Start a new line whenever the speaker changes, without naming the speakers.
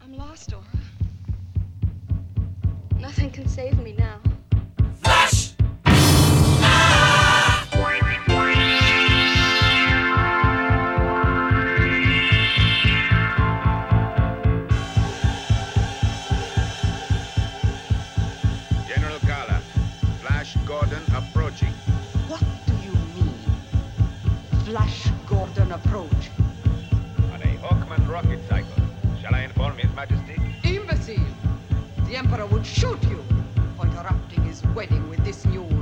I'm lost, Aura. Nothing can save me now.
Flash!
General Kala, Flash Gordon approaching.
What do you mean? Flash Gordon approach.
On a Hawkman rocket cycle. Shall I inform His Majesty?
Imbecile! The Emperor would shoot you for interrupting his wedding with this new